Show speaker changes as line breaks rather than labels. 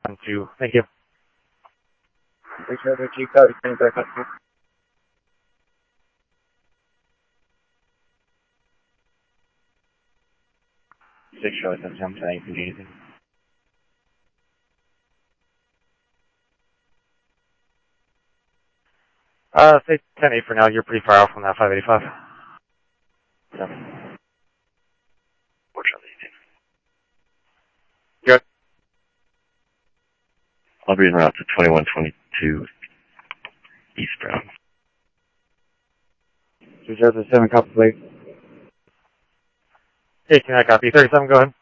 2. Thank you.
6 Charlie 2, copy, standing back up. 6 Charlie 7, I'm saying, can you do anything?
Say 10-8 for now. You're pretty far off on that 585.
7. 4 Charlie 18.
Good.
I'll be en route to 2122 eastbound. 2 Charlie 7, copy, please.
18, I copy. 37, go ahead.